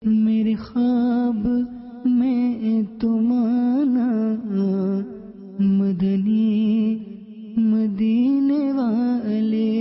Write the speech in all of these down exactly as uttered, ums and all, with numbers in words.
میرے خواب میں تمہارا مدنی مدینے والے.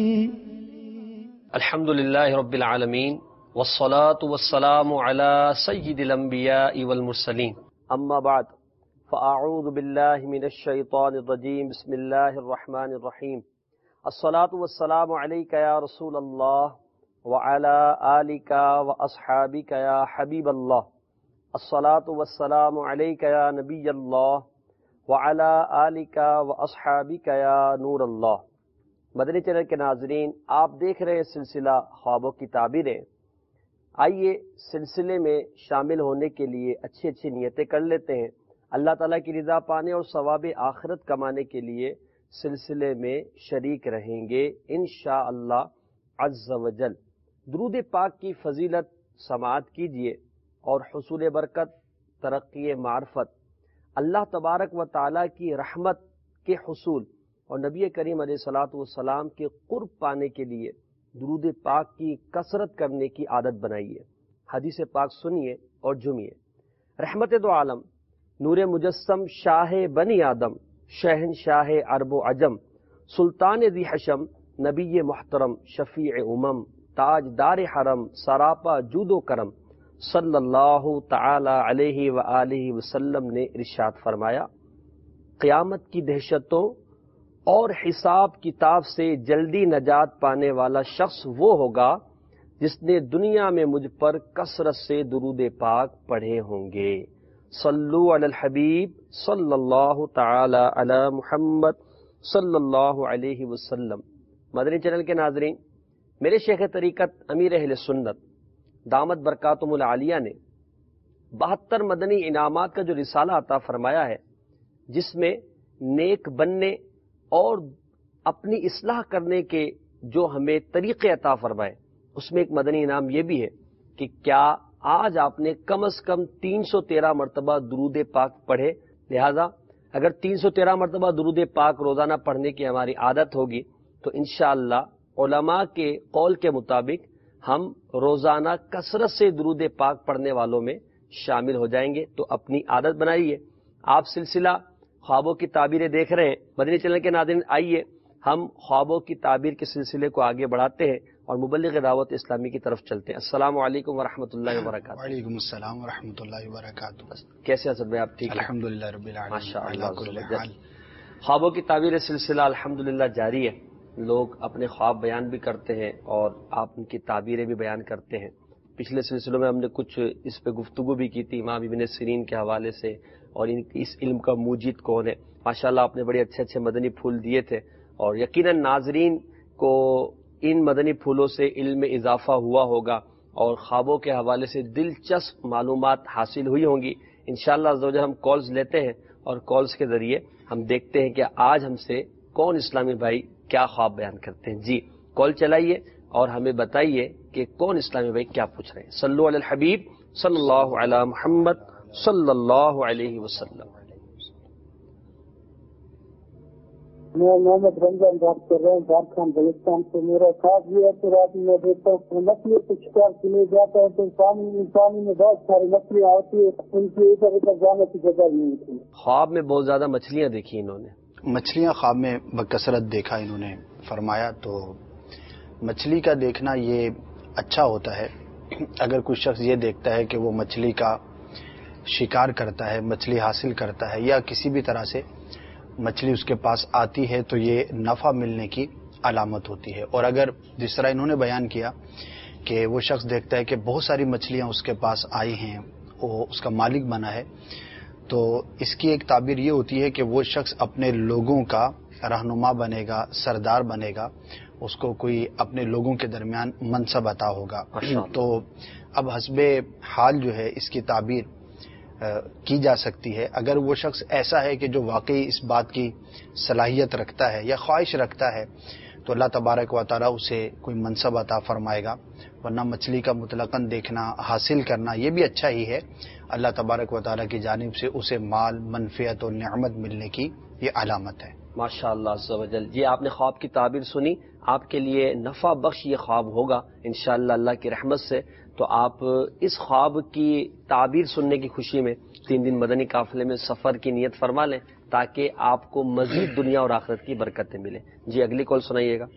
الحمد للہ رب العالمین والصلاة والسلام على سید الانبیاء والمرسلین. اما بعد فاعوذ باللہ من الشیطان الرجیم. بسم اللہ الرحمن الرحیم. الصلاة والسلام علیک یا رسول اللہ وعلى آلک واصحابک یا حبیب اللہ. الصلاة والسلام علیک یا نبی اللہ وعلى آلک واصحابک یا نور اللہ. مدنی چینل کے ناظرین، آپ دیکھ رہے ہیں سلسلہ خوابوں کی تعبیریں. آئیے سلسلے میں شامل ہونے کے لیے اچھی اچھی نیتیں کر لیتے ہیں. اللہ تعالیٰ کی رضا پانے اور ثواب آخرت کمانے کے لیے سلسلے میں شریک رہیں گے انشاءاللہ عز و جل. درود پاک کی فضیلت سماعت کیجیے اور حصول برکت، ترقی معرفت، اللہ تبارک و تعالیٰ کی رحمت کے حصول اور نبی کریم علیہ الصلوۃ والسلام کے قرب پانے کے لیے درود پاک کی کثرت کرنے کی عادت بنائیے. حدیث پاک سنیے اور جھومیے. رحمت دو عالم، نور مجسم، شاہ بنی آدم، شہنشاہ عرب و عجم، سلطان ذی حشم، نبی محترم، شفیع امم، تاج دار حرم، سراپا جود و کرم، صلی اللہ تعالی علیہ وآلہ وسلم نے ارشاد فرمایا، قیامت کی دہشتوں اور حساب کتاب سے جلدی نجات پانے والا شخص وہ ہوگا جس نے دنیا میں مجھ پر کثرت سے درود پاک پڑھے ہوں گے. صلو علی الحبیب صلی اللہ تعالی علی محمد صلی اللہ علیہ وسلم. مدنی چینل کے ناظرین، میرے شیخ طریقت امیر اہل سنت دامت برکاتہم العالیہ نے بہتر مدنی انعامات کا جو رسالہ عطا فرمایا ہے، جس میں نیک بننے اور اپنی اصلاح کرنے کے جو ہمیں طریقے عطا فرمائے، اس میں ایک مدنی انعام یہ بھی ہے کہ کیا آج آپ نے کم از کم تین سو تیرہ مرتبہ درود پاک پڑھے. لہذا اگر تین سو تیرہ مرتبہ درود پاک روزانہ پڑھنے کی ہماری عادت ہوگی تو انشاءاللہ علماء کے قول کے مطابق ہم روزانہ کثرت سے درود پاک پڑھنے والوں میں شامل ہو جائیں گے. تو اپنی عادت بنائیے. آپ سلسلہ خوابوں کی تعبیریں دیکھ رہے ہیں. مدنی چینل کے ناظرین، آئیے ہم خوابوں کی تعبیر کے سلسلے کو آگے بڑھاتے ہیں اور مبلغ دعوت اسلامی کی طرف چلتے ہیں. السلام علیکم ورحمۃ اللہ وبرکاتہ. وعلیکم السلام ورحمۃ اللہ وبرکاتہ. کیسے اسد بھائی؟ آپ ٹھیک؟ الحمدللہ رب العالمین. ماشاءاللہ. خوابوں کی تعبیر سلسلہ الحمدللہ جاری ہے. لوگ اپنے خواب بیان بھی کرتے ہیں اور آپ ان کی تعبیریں بھی بیان کرتے ہیں. پچھلے سلسلوں میں ہم نے کچھ اس پہ گفتگو بھی کی تھی، امام ابن سیرین کے حوالے سے، اور ان اس علم کا موجد کون ہے. ماشاءاللہ آپ نے بڑے اچھے اچھے مدنی پھول دیے تھے، اور یقیناً ناظرین کو ان مدنی پھولوں سے علم میں اضافہ ہوا ہوگا اور خوابوں کے حوالے سے دلچسپ معلومات حاصل ہوئی ہوں گی. انشاءاللہ عز و جل ہم کالز لیتے ہیں اور کالز کے ذریعے ہم دیکھتے ہیں کہ آج ہم سے کون اسلامی بھائی کیا خواب بیان کرتے ہیں. جی کال چلائیے اور ہمیں بتائیے کہ کون اسلامی بھائی کیا پوچھ رہے ہیں. صلو علی الحبیب صلی اللہ علی محمد صلی اللہ علیہ وسلم. میں محمد رمضان بات کر رہا ہوں جھارکھنڈ بلوچستان سے. میرا خواب یہ ہے کہ رات میں دیکھتا ہوں مچھلی کو شکار کے لیے جاتا ہے تو پانی پانی میں بہت ساری مچھلیاں ہوتی ہے، ان کی ادھر ادھر جانے کی جگہ نہیں ہوتی. خواب میں بہت زیادہ مچھلیاں دیکھی انہوں نے. مچھلیاں خواب میں بکثرت دیکھا انہوں نے فرمایا. تو مچھلی کا دیکھنا یہ اچھا ہوتا ہے. اگر کوئی شخص یہ دیکھتا ہے کہ وہ مچھلی کا شکار کرتا ہے، مچھلی حاصل کرتا ہے، یا کسی بھی طرح سے مچھلی اس کے پاس آتی ہے، تو یہ نفع ملنے کی علامت ہوتی ہے. اور اگر جس طرح انہوں نے بیان کیا کہ وہ شخص دیکھتا ہے کہ بہت ساری مچھلیاں اس کے پاس آئی ہیں، وہ اس کا مالک بنا ہے، تو اس کی ایک تعبیر یہ ہوتی ہے کہ وہ شخص اپنے لوگوں کا رہنما بنے گا، سردار بنے گا، اس کو کوئی اپنے لوگوں کے درمیان منصب عطا ہوگا. تو اب حسب حال جو ہے اس کی تعبیر کی جا سکتی ہے. اگر وہ شخص ایسا ہے کہ جو واقعی اس بات کی صلاحیت رکھتا ہے یا خواہش رکھتا ہے تو اللہ تبارک و تعالیٰ اسے کوئی منصب عطا فرمائے گا. ورنہ مچھلی کا مطلقاً دیکھنا، حاصل کرنا یہ بھی اچھا ہی ہے. اللہ تبارک و تعالیٰ کی جانب سے اسے مال، منفعت اور نعمت ملنے کی یہ علامت ہے. ماشاء اللہ عز و جل. جی آپ نے خواب کی تعبیر سنی, آپ کے لیے نفع بخش یہ خواب ہوگا انشاءاللہ اللہ کی رحمت سے. تو آپ اس خواب کی تعبیر سننے کی خوشی میں تین دن مدنی قافلے میں سفر کی نیت فرما لیں تاکہ آپ کو مزید دنیا اور آخرت کی برکتیں ملیں. جی اگلی کال سنائیے گا.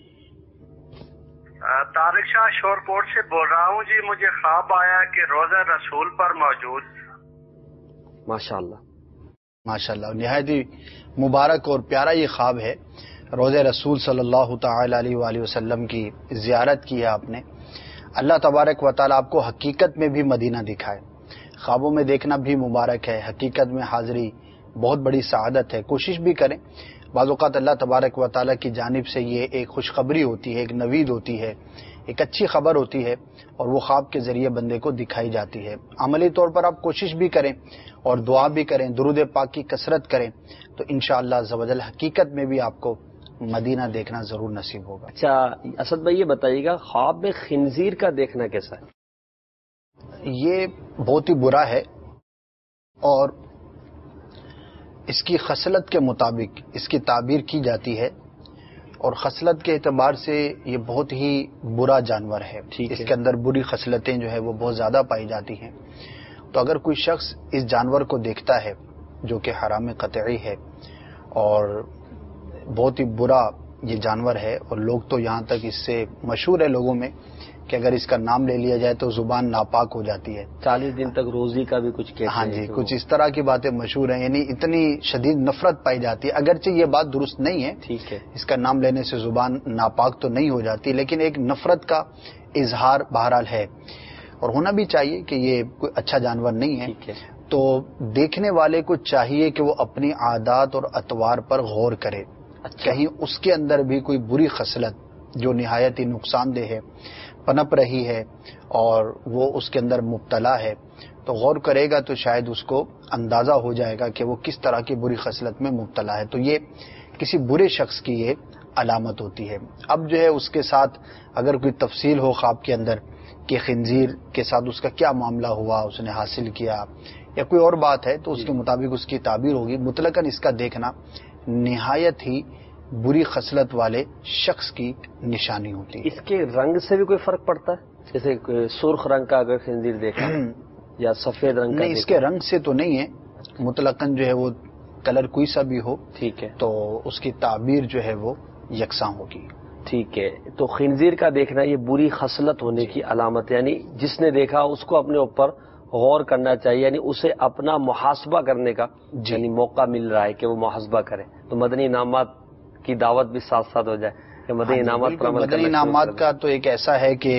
طارق شاہ شور کوٹ سے بول رہا ہوں. جی مجھے خواب آیا کہ روزہ رسول پر موجود. ماشاء اللہ ماشاء اللہ, نہایت ہی مبارک اور پیارا یہ خواب ہے. روزہ رسول صلی اللہ تعالی علیہ وآلہ وسلم کی زیارت کی ہے آپ نے. اللہ تبارک و تعالی آپ کو حقیقت میں بھی مدینہ دکھائے. خوابوں میں دیکھنا بھی مبارک ہے, حقیقت میں حاضری بہت بڑی سعادت ہے. کوشش بھی کریں. بعض اوقات اللہ تبارک و تعالی کی جانب سے یہ ایک خوشخبری ہوتی ہے, ایک نوید ہوتی ہے, ایک اچھی خبر ہوتی ہے اور وہ خواب کے ذریعے بندے کو دکھائی جاتی ہے. عملی طور پر آپ کوشش بھی کریں اور دعا بھی کریں, درود پاک کی کثرت کریں تو انشاءاللہ عز و جل حقیقت میں بھی آپ کو مدینہ دیکھنا ضرور نصیب ہوگا. اچھا اسد بھائی یہ بتائیے گا, خواب میں خنزیر کا دیکھنا کیسا ہے؟ یہ بہت ہی برا ہے اور اس کی خصلت کے مطابق اس کی تعبیر کی جاتی ہے اور خصلت کے اعتبار سے یہ بہت ہی برا جانور ہے. اس کے اندر بری خصلتیں جو ہے وہ بہت زیادہ پائی جاتی ہیں. تو اگر کوئی شخص اس جانور کو دیکھتا ہے جو کہ حرام قطعی ہے اور بہت ہی برا یہ جانور ہے, اور لوگ تو یہاں تک اس سے مشہور ہے لوگوں میں کہ اگر اس کا نام لے لیا جائے تو زبان ناپاک ہو جاتی ہے, چالیس دن تک روزی کا بھی کچھ کہتے ہیں. ہاں جی, کچھ اس طرح کی باتیں مشہور ہیں. یعنی اتنی شدید نفرت پائی جاتی ہے. اگرچہ یہ بات درست نہیں ہے, ٹھیک ہے, اس کا نام لینے سے زبان ناپاک تو نہیں ہو جاتی, لیکن ایک نفرت کا اظہار بہرحال ہے اور ہونا بھی چاہیے کہ یہ کوئی اچھا جانور نہیں ہے. ٹھیک ہے. تو دیکھنے والے کو چاہیے کہ وہ اپنی عادات اور اطوار پر غور کرے. اچھا. کہیں اس کے اندر بھی کوئی بری خصلت جو نہایت ہی نقصان دہ ہے پنپ رہی ہے اور وہ اس کے اندر مبتلا ہے, تو غور کرے گا تو شاید اس کو اندازہ ہو جائے گا کہ وہ کس طرح کی بری خصلت میں مبتلا ہے. تو یہ کسی برے شخص کی یہ علامت ہوتی ہے. اب جو ہے اس کے ساتھ اگر کوئی تفصیل ہو خواب کے اندر کہ خنزیر کے ساتھ اس کا کیا معاملہ ہوا, اس نے حاصل کیا یا کوئی اور بات ہے, تو اس کے مطابق اس کی تعبیر ہوگی. مطلقاً اس کا دیکھنا نہایت ہی بری خصلت والے شخص کی نشانی ہوتی ہے. اس کے رنگ سے بھی کوئی فرق پڑتا ہے؟ جیسے سرخ رنگ کا اگر خنزیر دیکھا یا سفید رنگ کا؟ نہیں, اس کے رنگ سے تو نہیں ہے, مطلقاً جو ہے وہ کلر کوئی سا بھی ہو, ٹھیک ہے, تو اس کی تعبیر جو ہے وہ یکساں ہوگی. ٹھیک ہے. تو خنزیر کا دیکھنا یہ بری خصلت ہونے کی علامت ہے, یعنی جس نے دیکھا اس کو اپنے اوپر غور کرنا چاہیے, یعنی اسے اپنا محاسبہ کرنے کا یعنی موقع مل رہا ہے کہ وہ محاسبہ کرے. تو مدنی انعامات کی دعوت بھی ساتھ ساتھ ہو جائے کہ مدنی انعامات پر عمل کرنا. مدنی انعامات کا تو ایک ایسا ہے کہ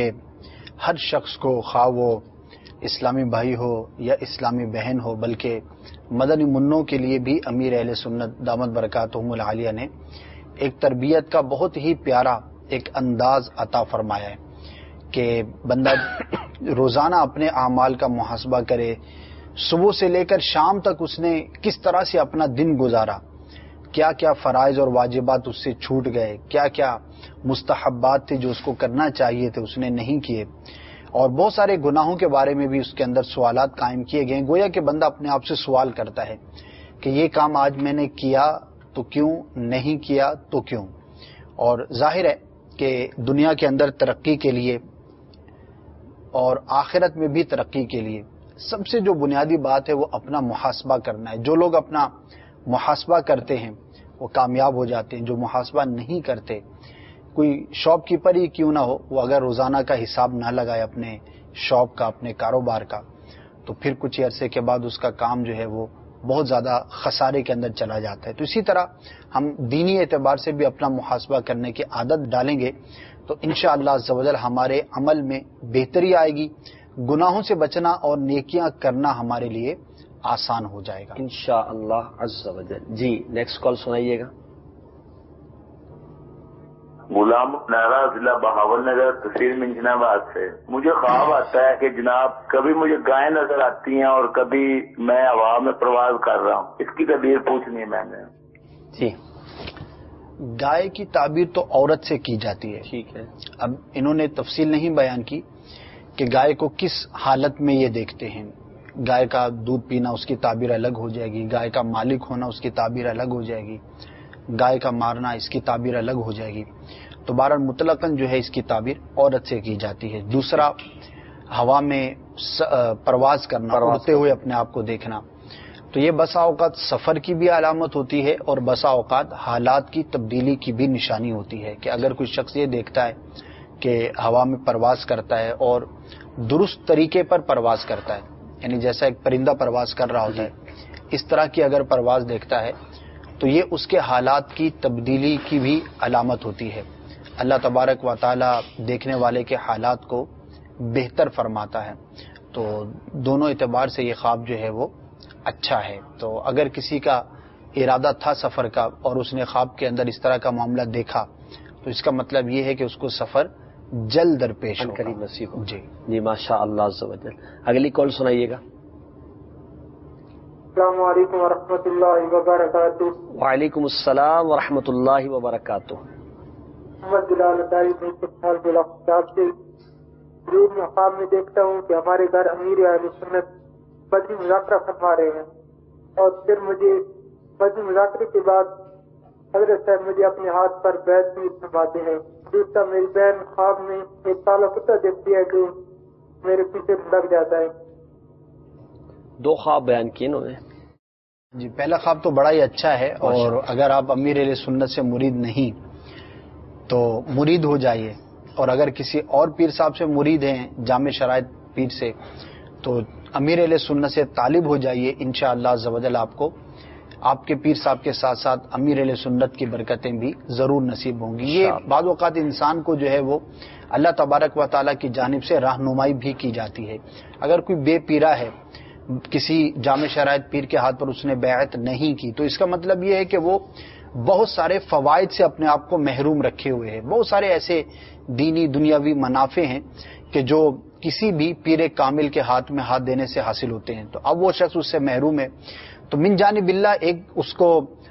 ہر شخص کو, خواہ وہ اسلامی بھائی ہو یا اسلامی بہن ہو, بلکہ مدنی منوں کے لیے بھی امیر اہل سنت دامت برکاتہم العالیہ نے ایک تربیت کا بہت ہی پیارا ایک انداز عطا فرمایا ہے کہ بندہ روزانہ اپنے اعمال کا محاسبہ کرے. صبح سے لے کر شام تک اس نے کس طرح سے اپنا دن گزارا, کیا کیا فرائض اور واجبات اس سے چھوٹ گئے, کیا کیا مستحبات تھے جو اس کو کرنا چاہیے تھے اس نے نہیں کیے, اور بہت سارے گناہوں کے بارے میں بھی اس کے اندر سوالات قائم کیے گئے. گویا کہ بندہ اپنے آپ سے سوال کرتا ہے کہ یہ کام آج میں نے کیا تو کیوں, نہیں کیا تو کیوں. اور ظاہر ہے کہ دنیا کے اندر ترقی کے لیے اور آخرت میں بھی ترقی کے لیے سب سے جو بنیادی بات ہے وہ اپنا محاسبہ کرنا ہے. جو لوگ اپنا محاسبہ کرتے ہیں وہ کامیاب ہو جاتے ہیں. جو محاسبہ نہیں کرتے, کوئی شاپ کیپر ہی کیوں نہ ہو, وہ اگر روزانہ کا حساب نہ لگائے اپنے شاپ کا, اپنے کاروبار کا, تو پھر کچھ عرصے کے بعد اس کا کام جو ہے وہ بہت زیادہ خسارے کے اندر چلا جاتا ہے. تو اسی طرح ہم دینی اعتبار سے بھی اپنا محاسبہ کرنے کی عادت ڈالیں گے تو انشاءاللہ عز و جل ہمارے عمل میں بہتری آئے گی, گناہوں سے بچنا اور نیکیاں کرنا ہمارے لیے آسان ہو جائے گا انشاءاللہ عز و جل. جی نیکسٹ کال سنائیے گا. غلام نارا ضلع بہاول نگر تحصیل منجنا آباد سے. مجھے خواب آتا ہے کہ جناب کبھی مجھے گائیں نظر آتی ہیں اور کبھی میں ہوا میں پرواز کر رہا ہوں, اس کی تعبیر پوچھنی ہے میں نے. جی گائے کی تعبیر تو عورت سے کی جاتی ہے. ٹھیک ہے. اب انہوں نے تفصیل نہیں بیان کی کہ گائے کو کس حالت میں یہ دیکھتے ہیں. گائے کا دودھ پینا اس کی تعبیر الگ ہو جائے گی, گائے کا مالک ہونا اس کی تعبیر الگ ہو جائے گی. گائے کا مارنا، اس کی تعبیر الگ ہو جائے گی. تو بہرحال مطلقاً جو ہے اس کی تعبیر عورت سے کی جاتی ہے. دوسرا ہوا میں پرواز کرنا، اڑتے ہوئے اپنے آپ کو دیکھنا، تو یہ بسا اوقات سفر کی بھی علامت ہوتی ہے اور بسا اوقات حالات کی تبدیلی کی بھی نشانی ہوتی ہے کہ اگر کوئی شخص یہ دیکھتا ہے کہ ہوا میں پرواز کرتا ہے اور درست طریقے پر پرواز کرتا ہے، یعنی جیسا ایک پرندہ پرواز کر رہا ہوتا ہے اس طرح کی اگر پرواز دیکھتا ہے تو یہ اس کے حالات کی تبدیلی کی بھی علامت ہوتی ہے. اللہ تبارک و تعالی دیکھنے والے کے حالات کو بہتر فرماتا ہے. تو دونوں اعتبار سے یہ خواب جو ہے وہ اچھا ہے. تو اگر کسی کا ارادہ تھا سفر کا اور اس نے خواب کے اندر اس طرح کا معاملہ دیکھا تو اس کا مطلب یہ ہے کہ اس کو سفر جلد درپیش ان قریب نصیب ہو. جی جی ماشاء اللہ عز و جل. اگلی کال سنائیے گا. السلام علیکم ورحمۃ اللہ وبرکاتہ. وعلیکم السلام ورحمۃ اللہ وبرکاتہ. محمد بلال اداری صاحب سے روز میں خواب میں دیکھتا ہوں کہ ہمارے گھر امیر اہل سنت بدری مذاکرہ فرما رہے ہیں اور پھر مجھے بدری مذاکرے کے بعد حضرت صاحب مجھے اپنے ہاتھ پر بیعت بھی فرماتے ہیں. دوسرا میری بہن خواب میں ایک کالا کتا دیکھتی ہے جو میرے پیچھے لگ جاتا ہے. دو خواب بیان کیے انہوں نے. جی پہلا خواب تو بڑا ہی اچھا ہے اور اگر آپ امیر اہل سنت سے مرید نہیں تو مرید ہو جائیے، اور اگر کسی اور پیر صاحب سے مرید ہیں جامع شرائط پیر سے تو امیر اہل سنت سے طالب ہو جائیے. انشاءاللہ عز و جل آپ کو آپ کے پیر صاحب کے ساتھ ساتھ امیر اہل سنت کی برکتیں بھی ضرور نصیب ہوں گی. یہ بعض اوقات انسان کو جو ہے وہ اللہ تبارک و تعالیٰ کی جانب سے رہنمائی بھی کی جاتی ہے. اگر کوئی بے پیرا ہے، کسی جامع شرائط پیر کے ہاتھ پر اس نے بیعت نہیں کی تو اس کا مطلب یہ ہے کہ وہ بہت سارے فوائد سے اپنے آپ کو محروم رکھے ہوئے ہیں. بہت سارے ایسے دینی دنیاوی منافع ہیں کہ جو کسی بھی پیر کامل کے ہاتھ میں ہاتھ دینے سے حاصل ہوتے ہیں. تو اب وہ شخص اس سے محروم ہے تو من جانب اللہ ایک اس کو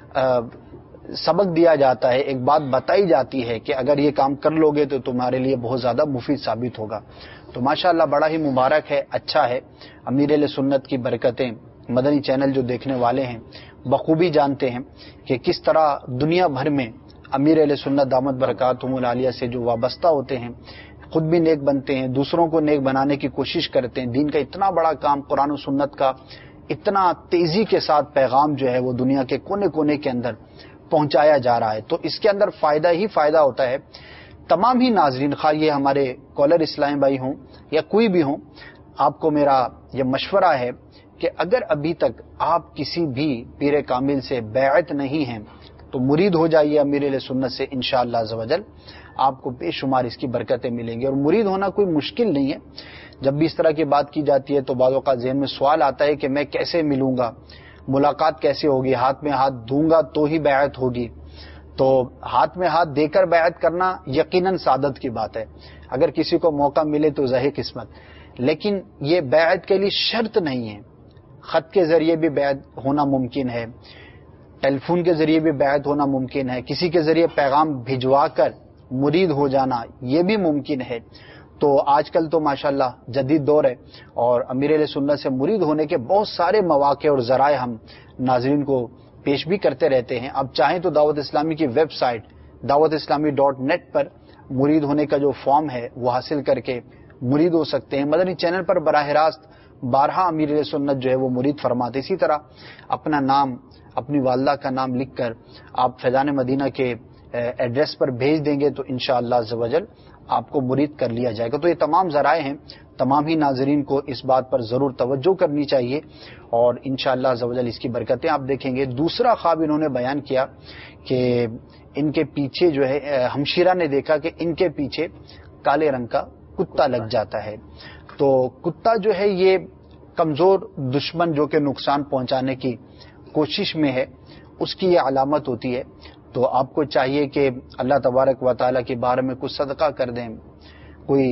سبق دیا جاتا ہے، ایک بات بتائی جاتی ہے کہ اگر یہ کام کر لو گے تو تمہارے لیے بہت زیادہ مفید ثابت ہوگا. تو ماشاءاللہ بڑا ہی مبارک ہے، اچھا ہے. امیر اہل سنت کی برکتیں مدنی چینل جو دیکھنے والے ہیں بخوبی جانتے ہیں کہ کس طرح دنیا بھر میں امیر اہل سنت دامت برکاتہم العالیہ سے جو وابستہ ہوتے ہیں خود بھی نیک بنتے ہیں، دوسروں کو نیک بنانے کی کوشش کرتے ہیں. دین کا اتنا بڑا کام، قرآن و سنت کا اتنا تیزی کے ساتھ پیغام جو ہے وہ دنیا کے کونے کونے کے اندر پہنچایا جا رہا ہے. تو اس کے اندر فائدہ ہی فائدہ ہوتا ہے. تمام ہی ناظرین، خواہ یہ ہمارے کالر اسلام بھائی ہوں یا کوئی بھی ہوں، آپ کو میرا یہ مشورہ ہے کہ اگر ابھی تک آپ کسی بھی پیر کامل سے بیعت نہیں ہیں تو مرید ہو جائیے امیر اہل سنت سے. انشاءاللہ عز و جل آپ کو بے شمار اس کی برکتیں ملیں گی. اور مرید ہونا کوئی مشکل نہیں ہے. جب بھی اس طرح کی بات کی جاتی ہے تو بعض اوقات ذہن میں سوال آتا ہے کہ میں کیسے ملوں گا، ملاقات کیسے ہوگی، ہاتھ میں ہاتھ دوں گا تو ہی بیعت ہوگی. تو ہاتھ میں ہاتھ دے کر بیعت کرنا یقیناً سعادت کی بات ہے. اگر کسی کو موقع ملے تو ظاہر قسمت، لیکن یہ بیعت کے لیے شرط نہیں ہے. خط کے ذریعے بھی بیعت ہونا ممکن ہے، ٹیلی فون کے ذریعے بھی بیعت ہونا ممکن ہے، کسی کے ذریعے پیغام بھجوا کر مرید ہو جانا یہ بھی ممکن ہے. تو آج کل تو ماشاءاللہ جدید دور ہے اور امیر اہل سنت سے مرید ہونے کے بہت سارے مواقع اور ذرائع ہم ناظرین کو پیش بھی کرتے رہتے ہیں. اب چاہیں تو دعوت اسلامی کی ویب سائٹ دعوت اسلامی ڈاٹ نیٹ پر مرید ہونے کا جو فارم ہے وہ حاصل کر کے مرید ہو سکتے ہیں. مدنی چینل پر براہ راست بارہا امیر اہل سنت جو ہے وہ مرید فرماتے. اسی طرح اپنا نام، اپنی والدہ کا نام لکھ کر آپ فیضان مدینہ کے ایڈریس پر بھیج دیں گے تو انشاءاللہ عز و جل آپ کو مرید کر لیا جائے گا. تو یہ تمام ذرائع ہیں، تمام ہی ناظرین کو اس بات پر ضرور توجہ کرنی چاہیے اور انشاءاللہ عز و جل اس کی برکتیں آپ دیکھیں گے. دوسرا خواب انہوں نے بیان کیا کہ ان کے پیچھے جو ہے ہمشیرہ نے دیکھا کہ ان کے پیچھے کالے رنگ کا کتا لگ جاتا ہے. تو کتا جو ہے یہ کمزور دشمن جو کہ نقصان پہنچانے کی کوشش میں ہے، اس کی یہ علامت ہوتی ہے. تو آپ کو چاہیے کہ اللہ تبارک و تعالیٰ کے بارے میں کچھ صدقہ کر دیں، کوئی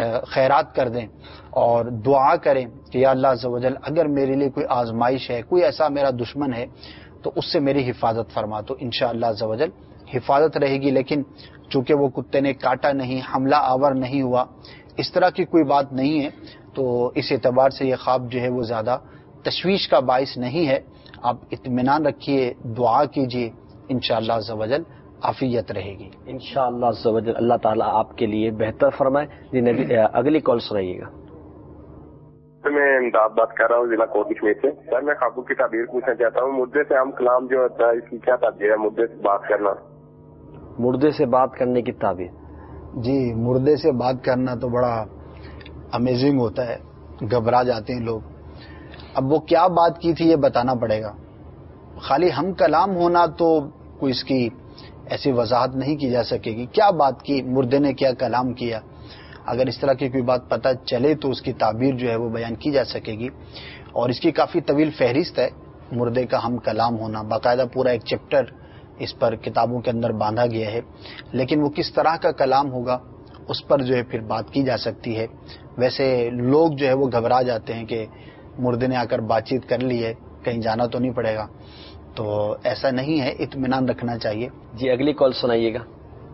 خیرات کر دیں اور دعا کریں کہ یا اللہ عز و جل اگر میرے لیے کوئی آزمائش ہے، کوئی ایسا میرا دشمن ہے تو اس سے میری حفاظت فرما. تو انشاءاللہ عز و جل حفاظت رہے گی. لیکن چونکہ وہ کتے نے کاٹا نہیں، حملہ آور نہیں ہوا، اس طرح کی کوئی بات نہیں ہے تو اس اعتبار سے یہ خواب جو ہے وہ زیادہ تشویش کا باعث نہیں ہے. آپ اطمینان رکھیے، دعا کیجیے انشاءاللہ عز و جل عافیت رہے گی انشاءاللہ عز و جل. اللہ تعالیٰ آپ کے لیے بہتر فرمائے. جی نبی اگلی کال سنائیے گا. میں امداد بات کر رہا ہوں ضلع کوٹ کشمیر سے. سر میں قابو کی تعبیر پوچھنا چاہتا ہوں. مردے سے ہم کلام جو ہوتا ہے اس کی کیا تعبیر ہے؟ مردے سے بات کرنا. مردے سے بات کرنے کی تعبیر. جی مردے سے بات کرنا تو بڑا امیزنگ ہوتا ہے, گھبرا جاتے ہیں لوگ. اب وہ کیا بات کی تھی یہ بتانا پڑے گا. خالی ہم کلام ہونا تو کوئی اس کی ایسی وضاحت نہیں کی جا سکے گی. کیا بات کی, مردے نے کیا کلام کیا, اگر اس طرح کی کوئی بات پتہ چلے تو اس کی تعبیر جو ہے وہ بیان کی جا سکے گی. اور اس کی کافی طویل فہرست ہے مردے کا ہم کلام ہونا, باقاعدہ پورا ایک چیپٹر اس پر کتابوں کے اندر باندھا گیا ہے. لیکن وہ کس طرح کا کلام ہوگا اس پر جو ہے پھر بات کی جا سکتی ہے. ویسے لوگ جو ہے وہ گھبرا جاتے ہیں کہ مردے نے آ کر بات چیت کر لی ہے, کہیں جانا تو نہیں پڑے گا. تو ایسا نہیں ہے, اطمینان رکھنا چاہیے. جی اگلی کال سنائیے گا.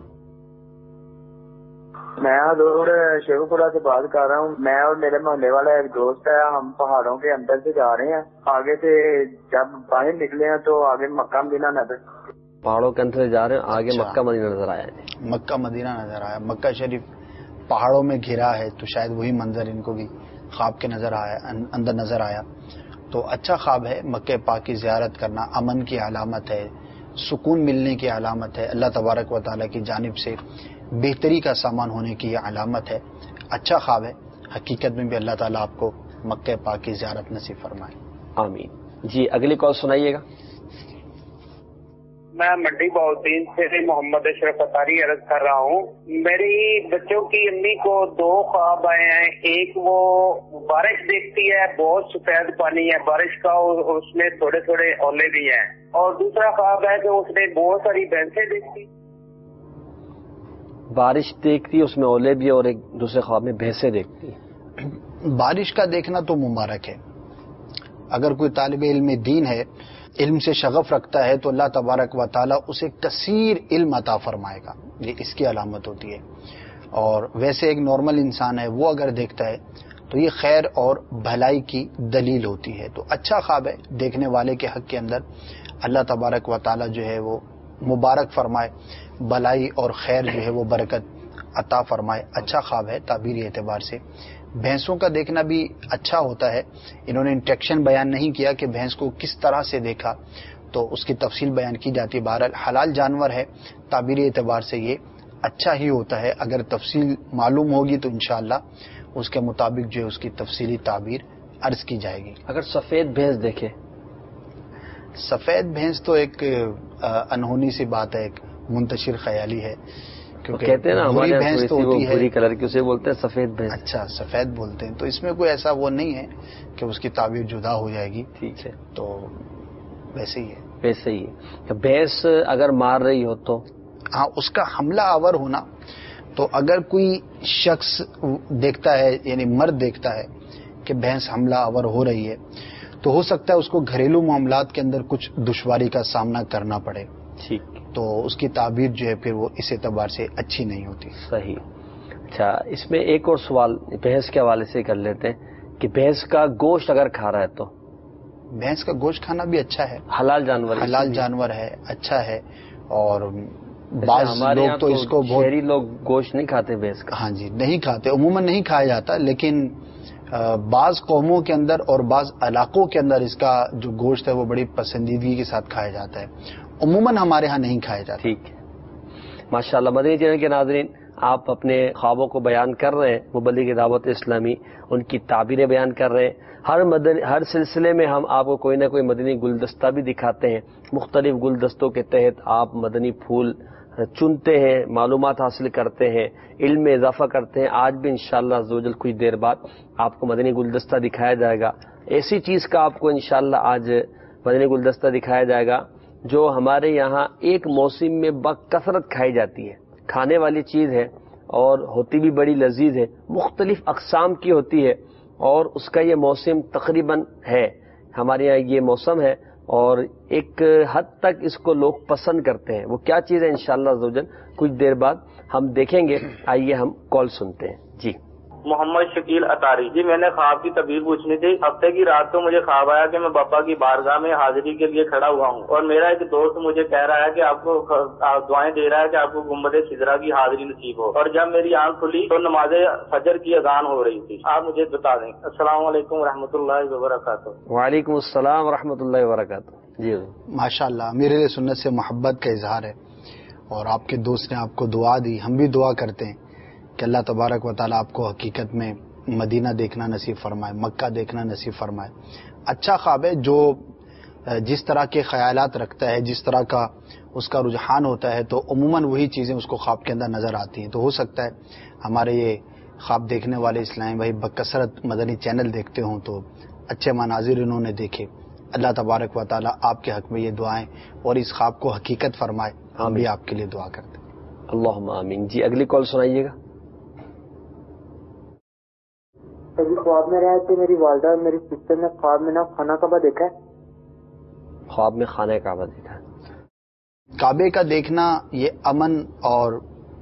میں حضور شیخو پورہ سے بات کر رہا ہوں. میں اور میرے محلے والا ایک دوست ہے, ہم پہاڑوں کے اندر سے جا رہے ہیں. آگے سے جب باہر نکلے ہیں تو آگے مکہ مدینہ نظر, پہاڑوں کے اندر سے جا رہے ہیں, آگے اچھا. مکہ مدینہ نظر آیا. مکہ مدینہ نظر آیا. مکہ شریف پہاڑوں میں گھرا ہے تو شاید وہی منظر ان کو بھی خواب کے نظر آیا, اندر نظر آیا. تو اچھا خواب ہے. مکہ پاک کی زیارت کرنا امن کی علامت ہے, سکون ملنے کی علامت ہے, اللہ تبارک و تعالیٰ کی جانب سے بہتری کا سامان ہونے کی یہ علامت ہے. اچھا خواب ہے. حقیقت میں بھی اللہ تعالیٰ آپ کو مکہ پاک کی زیارت نصیب فرمائے. آمین. جی اگلی کال سنائیے گا. میں منڈی بہتین سے محمد اشرف اتاری عرض کر رہا ہوں. میری بچوں کی امی کو دو خواب آئے ہیں. ایک وہ بارش دیکھتی ہے, بہت سفید پانی ہے بارش کا, اس میں تھوڑے تھوڑے اولے بھی ہیں. اور دوسرا خواب ہے کہ اس نے بہت ساری بھینسیں دیکھی. بارش دیکھتی ہے, اس میں اولے بھی, اور ایک دوسرے خواب میں بھینسیں دیکھتی ہے. بارش کا دیکھنا تو مبارک ہے. اگر کوئی طالب علم دین ہے, علم سے شغف رکھتا ہے, تو اللہ تبارک و تعالیٰ اسے کثیر علم عطا فرمائے گا. یہ اس کی علامت ہوتی ہے. اور ویسے ایک نارمل انسان ہے, وہ اگر دیکھتا ہے تو یہ خیر اور بھلائی کی دلیل ہوتی ہے. تو اچھا خواب ہے. دیکھنے والے کے حق کے اندر اللہ تبارک و تعالیٰ جو ہے وہ مبارک فرمائے, بھلائی اور خیر جو ہے وہ برکت عطا فرمائے. اچھا خواب ہے تعبیری اعتبار سے. بھینسوں کا دیکھنا بھی اچھا ہوتا ہے. انہوں نے انٹریکشن بیان نہیں کیا کہ بھینس کو کس طرح سے دیکھا, تو اس کی تفصیل بیان کی جاتی ہے. بہرحال حلال جانور ہے, تعبیری اعتبار سے یہ اچھا ہی ہوتا ہے. اگر تفصیل معلوم ہوگی تو انشاءاللہ اس کے مطابق جو ہے اس کی تفصیلی تعبیر عرض کی جائے گی. اگر سفید بھینس دیکھے, سفید بھینس تو ایک انہونی سی بات ہے, ایک منتشر خیالی ہے. کہتے ہیں نا ہمارے بھینس تو ہوتی ہے بھوری کلر کی, اسے بولتے ہیں سفید بھینس. اچھا سفید بولتے ہیں, تو اس میں کوئی ایسا وہ نہیں ہے کہ اس کی تعبیر جدا ہو جائے گی. ٹھیک ہے, تو ویسے ہی ہے. ویسے ہی ہے. بھینس اگر مار رہی ہو تو, ہاں اس کا حملہ آور ہونا, تو اگر کوئی شخص دیکھتا ہے, یعنی مرد دیکھتا ہے کہ بھینس حملہ آور ہو رہی ہے, تو ہو سکتا ہے اس کو گھریلو معاملات کے اندر کچھ دشواری کا سامنا کرنا پڑے. ٹھیک, تو اس کی تعبیر جو ہے پھر وہ اس اعتبار سے اچھی نہیں ہوتی. صحیح. اچھا, اس میں ایک اور سوال بھینس کے حوالے سے کر لیتے ہیں کہ بھینس کا گوشت اگر کھا رہا ہے تو, بھینس کا گوشت کھانا بھی اچھا ہے. حلال جانور, حلال جانور ہے, اچھا ہے. اور بعض لوگ تو اس کو بہت, شہری لوگ گوشت نہیں کھاتے بھینس کا. ہاں جی نہیں کھاتے, عموماً نہیں کھایا جاتا, لیکن بعض قوموں کے اندر اور بعض علاقوں کے اندر اس کا جو گوشت ہے وہ بڑی پسندیدگی کے ساتھ کھایا جاتا ہے. عموماً ہمارے ہاں نہیں کھایا جاتا. ٹھیک ہے, ماشاء اللہ. مدنی چینل کے ناظرین, آپ اپنے خوابوں کو بیان کر رہے ہیں, مبلغ دعوت اسلامی ان کی تعبیریں بیان کر رہے ہیں. ہر مدنی ہر سلسلے میں ہم آپ کو کوئی نہ کوئی مدنی گلدستہ بھی دکھاتے ہیں. مختلف گلدستوں کے تحت آپ مدنی پھول چنتے ہیں, معلومات حاصل کرتے ہیں, علم میں اضافہ کرتے ہیں. آج بھی انشاءاللہ عز و جل کچھ دیر بعد آپ کو مدنی گلدستہ دکھایا جائے گا. ایسی چیز کا آپ کو انشاءاللہ آج مدنی گلدستہ دکھایا جائے گا جو ہمارے یہاں ایک موسم میں بکثرت کھائی جاتی ہے. کھانے والی چیز ہے اور ہوتی بھی بڑی لذیذ ہے, مختلف اقسام کی ہوتی ہے, اور اس کا یہ موسم تقریباً ہے. ہمارے یہاں یہ موسم ہے اور ایک حد تک اس کو لوگ پسند کرتے ہیں. وہ کیا چیز ہے انشاءاللہ عز و جل کچھ دیر بعد ہم دیکھیں گے. آئیے ہم کال سنتے ہیں. جی محمد شکیل اطاری. جی میں نے خواب کی تعبیر پوچھنی تھی. ہفتے کی رات کو مجھے خواب آیا کہ میں باپا کی بارگاہ میں حاضری کے لیے کھڑا ہوا ہوں اور میرا ایک دوست مجھے کہہ رہا ہے کہ آپ کو دعائیں دے رہا ہے کہ آپ کو گنبد خضرا کی حاضری نصیب ہو. اور جب میری آنکھ کھلی تو نماز فجر کی اذان ہو رہی تھی. آپ مجھے بتا دیں. السلام علیکم ورحمۃ اللہ وبرکاتہ. وعلیکم السلام ورحمۃ اللہ وبرکاتہ. جی ماشاء اللہ، امیر اہل سنت سے محبت کا اظہار ہے اور آپ کے دوست نے آپ کو دعا دی. ہم بھی دعا کرتے ہیں کہ اللہ تبارک و تعالیٰ آپ کو حقیقت میں مدینہ دیکھنا نصیب فرمائے، مکہ دیکھنا نصیب فرمائے. اچھا خواب ہے. جو جس طرح کے خیالات رکھتا ہے، جس طرح کا اس کا رجحان ہوتا ہے، تو عموماً وہی چیزیں اس کو خواب کے اندر نظر آتی ہیں. تو ہو سکتا ہے ہمارے یہ خواب دیکھنے والے اسلامی بھائی بکثرت مدنی چینل دیکھتے ہوں تو اچھے مناظر انہوں نے دیکھے. اللہ تبارک و تعالیٰ آپ کے حق میں یہ دعائیں اور اس خواب کو حقیقت فرمائے. ہم بھی آپ کے لیے دعا کرتے ہیں. اللہم آمین. جی اگلی کال سنائیے گا. کبھی خواب میں رہا کہ میری والدہ اور میری سسٹر نے خواب میں نا خانہ کعبہ دیکھا ہے. خواب میں خانہ کعبہ دیکھا ہے. کعبے کا دیکھنا یہ امن اور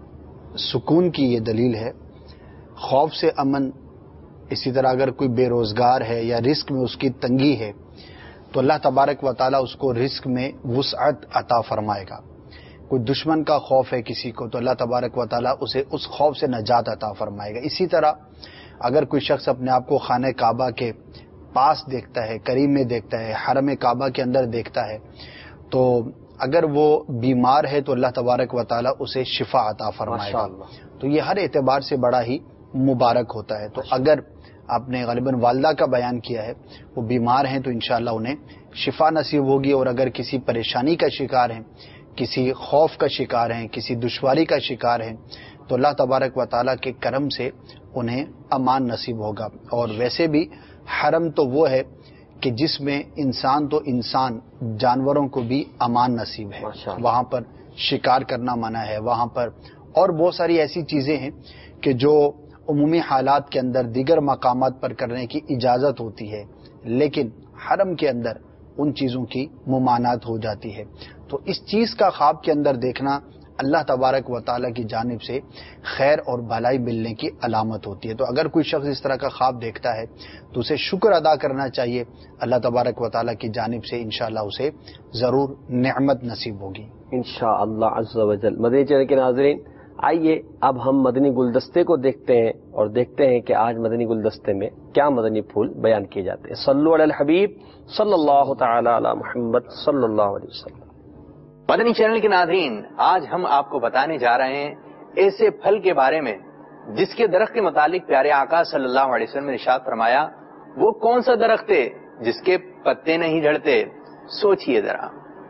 سکون کی یہ دلیل ہے. خوف سے امن. اسی طرح اگر کوئی بے روزگار ہے یا رزق میں اس کی تنگی ہے تو اللہ تبارک و تعالیٰ اس کو رزق میں وسعت عطا فرمائے گا. کوئی دشمن کا خوف ہے کسی کو تو اللہ تبارک و تعالیٰ اسے اس خوف سے نجات عطا فرمائے گا. اسی طرح اگر کوئی شخص اپنے آپ کو خانہ کعبہ کے پاس دیکھتا ہے، قریب میں دیکھتا ہے، حرم کعبہ کے اندر دیکھتا ہے، تو اگر وہ بیمار ہے تو اللہ تبارک و تعالیٰ اسے شفا عطا فرمائے گا. تو یہ ہر اعتبار سے بڑا ہی مبارک ہوتا ہے. تو اگر آپ نے غالباً والدہ کا بیان کیا ہے، وہ بیمار ہیں تو انشاءاللہ انہیں شفا نصیب ہوگی. اور اگر کسی پریشانی کا شکار ہیں، کسی خوف کا شکار ہیں، کسی دشواری کا شکار ہیں تو اللہ تبارک و تعالیٰ کے کرم سے انہیں امان نصیب ہوگا. اور ویسے بھی حرم تو وہ ہے کہ جس میں انسان تو انسان جانوروں کو بھی امان نصیب ہے. وہاں پر شکار کرنا منع ہے. وہاں پر اور بہت ساری ایسی چیزیں ہیں کہ جو عمومی حالات کے اندر دیگر مقامات پر کرنے کی اجازت ہوتی ہے، لیکن حرم کے اندر ان چیزوں کی ممانعت ہو جاتی ہے. تو اس چیز کا خواب کے اندر دیکھنا اللہ تبارک و تعالیٰ کی جانب سے خیر اور بھلائی ملنے کی علامت ہوتی ہے. تو اگر کوئی شخص اس طرح کا خواب دیکھتا ہے تو اسے شکر ادا کرنا چاہیے. اللہ تبارک و تعالیٰ کی جانب سے انشاءاللہ اسے ضرور نعمت نصیب ہوگی انشاءاللہ عز و جل. مدنی چینل کے ناظرین، آئیے اب ہم مدنی گلدستے کو دیکھتے ہیں اور دیکھتے ہیں کہ آج مدنی گلدستے میں کیا مدنی پھول بیان کیے جاتے ہیں. صلو علی الحبیب صلی اللہ تعالی علی محمد صلی اللہ علیہ وسلم. مدنی چینل کے ناظرین، آج ہم آپ کو بتانے جا رہے ہیں ایسے پھل کے بارے میں جس کے درخت کے متعلق پیارے آقا صلی اللہ علیہ وسلم نے ارشاد فرمایا. وہ کون سا درخت ہے جس کے پتے نہیں جھڑتے؟ سوچئے ذرا،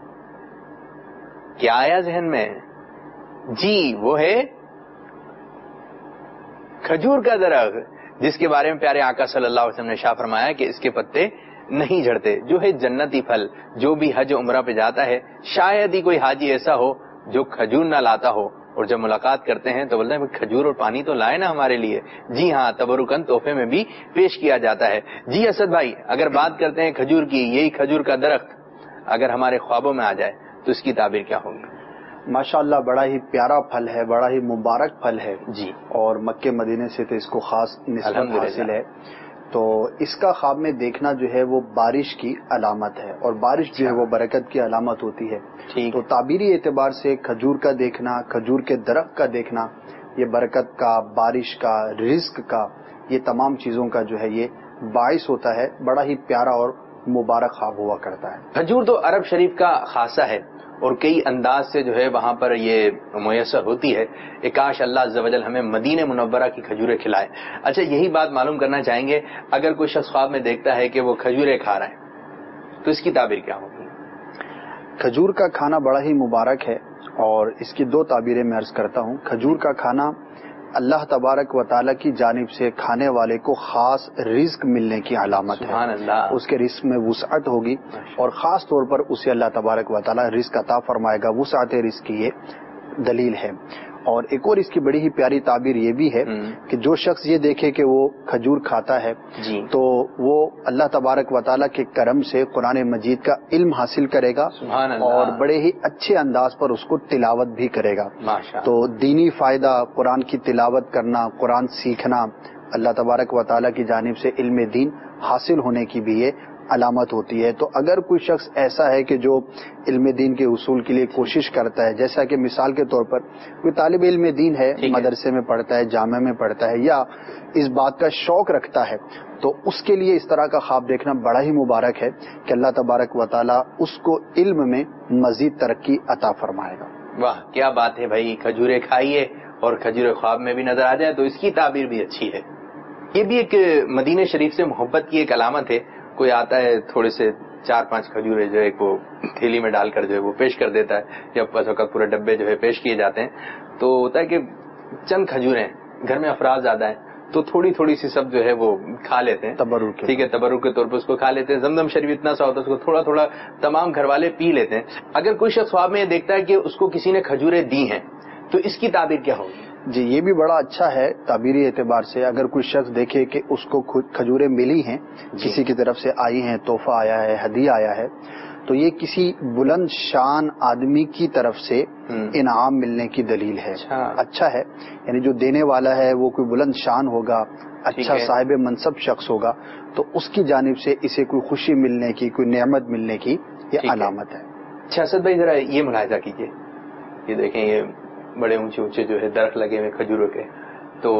کیا آیا ذہن میں؟ جی وہ ہے کھجور کا درخت، جس کے بارے میں پیارے آقا صلی اللہ علیہ وسلم نے ارشاد فرمایا کہ اس کے پتے نہیں جھڑتے. جو ہے جنتی پھل. جو بھی حج عمرہ پہ جاتا ہے شاید ہی کوئی حاجی ایسا ہو جو کھجور نہ لاتا ہو، اور جب ملاقات کرتے ہیں تو بولتے ہیں کھجور اور پانی تو لائے نا ہمارے لیے. جی ہاں، تبرکن تحفے میں بھی پیش کیا جاتا ہے. جی اسد بھائی، اگر بات کرتے ہیں کھجور کی، یہی کھجور کا درخت اگر ہمارے خوابوں میں آ جائے تو اس کی تعبیر کیا ہوگی؟ ماشاءاللہ بڑا ہی پیارا پھل ہے، بڑا ہی مبارک پھل ہے. جی، اور مکے مدینے سے تو اس کو خاص نسبت حاصل ہے. تو اس کا خواب میں دیکھنا جو ہے وہ بارش کی علامت ہے، اور بارش جو ہے وہ برکت کی علامت ہوتی ہے. تو تعبیری اعتبار سے کھجور کا دیکھنا، کھجور کے درخت کا دیکھنا، یہ برکت کا، بارش کا، رزق کا، یہ تمام چیزوں کا جو ہے یہ باعث ہوتا ہے. بڑا ہی پیارا اور مبارک خواب ہوا کرتا ہے. کھجور تو عرب شریف کا خاصہ ہے اور کئی انداز سے جو ہے وہاں پر یہ میسر ہوتی ہے. کاش اللہ عز و جل ہمیں مدینہ منورہ کی کھجوریں کھلائے. اچھا، یہی بات معلوم کرنا چاہیں گے، اگر کوئی شخص خواب میں دیکھتا ہے کہ وہ کھجوریں کھا رہا ہے تو اس کی تعبیر کیا ہوگی؟ کھجور کا کھانا بڑا ہی مبارک ہے اور اس کی دو تعبیریں میں عرض کرتا ہوں. کھجور کا کھانا اللہ تبارک و تعالیٰ کی جانب سے کھانے والے کو خاص رزق ملنے کی علامت ہے. سبحان اللہ. اس کے رزق میں وسعت ہوگی اور خاص طور پر اسے اللہ تبارک و تعالیٰ رزق عطا فرمائے گا. وسعت رزق کی یہ دلیل ہے. اور ایک اور اس کی بڑی ہی پیاری تعبیر یہ بھی ہے کہ جو شخص یہ دیکھے کہ وہ کھجور کھاتا ہے جی تو وہ اللہ تبارک و تعالیٰ کے کرم سے قرآن مجید کا علم حاصل کرے گا اور بڑے ہی اچھے انداز پر اس کو تلاوت بھی کرے گا. تو دینی فائدہ، قرآن کی تلاوت کرنا، قرآن سیکھنا، اللہ تبارک و تعالیٰ کی جانب سے علم دین حاصل ہونے کی بھی یہ علامت ہوتی ہے. تو اگر کوئی شخص ایسا ہے کہ جو علم دین کے حصول کے لیے کوشش کرتا ہے، جیسا کہ مثال کے طور پر کوئی طالب علم دین ہے، مدرسے میں پڑھتا ہے، جامعہ میں پڑھتا ہے، یا اس بات کا شوق رکھتا ہے، تو اس کے لیے اس طرح کا خواب دیکھنا بڑا ہی مبارک ہے کہ اللہ تبارک و تعالیٰ اس کو علم میں مزید ترقی عطا فرمائے گا. واہ کیا بات ہے بھائی، کھجورے کھائیے اور کھجورے خواب میں بھی نظر آ جائے تو اس کی تعبیر بھی اچھی ہے. یہ بھی ایک مدینہ شریف سے محبت کی ایک علامت ہے. کوئی آتا ہے تھوڑے سے چار پانچ کھجورے جو ہے وہ تھیلی میں ڈال کر جو ہے وہ پیش کر دیتا ہے، یا بس وقت پورے ڈبے جو ہے پیش کیے جاتے ہیں. تو ہوتا ہے کہ چند کھجورے ہیں، گھر میں افراد زیادہ ہیں تو تھوڑی تھوڑی سی سب جو ہے وہ کھا لیتے ہیں تبرک، ٹھیک ہے، تبرک کے طور پر اس کو کھا لیتے ہیں. زمزم شریف اتنا سا ہوتا ہے اس کو تھوڑا تھوڑا تمام گھر والے پی لیتے ہیں. اگر کوئی شخص خواب میں یہ دیکھتا ہے کہ اس کو کسی نے کھجورے دی ہیں تو اس کی تعبیر کیا ہوگی؟ جی یہ بھی بڑا اچھا ہے تعبیری اعتبار سے. اگر کوئی شخص دیکھے کہ اس کو کھجوریں ملی ہیں، کسی کی طرف سے آئی ہیں، تحفہ آیا ہے، ہدیہ آیا ہے، تو یہ کسی بلند شان آدمی کی طرف سے انعام ملنے کی دلیل ہے. اچھا ہے، یعنی جو دینے والا ہے وہ کوئی بلند شان ہوگا، اچھا صاحب منصب شخص ہوگا، تو اس کی جانب سے اسے کوئی خوشی ملنے کی، کوئی نعمت ملنے کی یہ علامت ہے. اچھا اسد بھائی ذرا یہ ملاحظہ کیجیے، یہ دیکھیں یہ بڑے اونچے اونچے جو ہے درخت لگے ہوئے کھجوروں کے. تو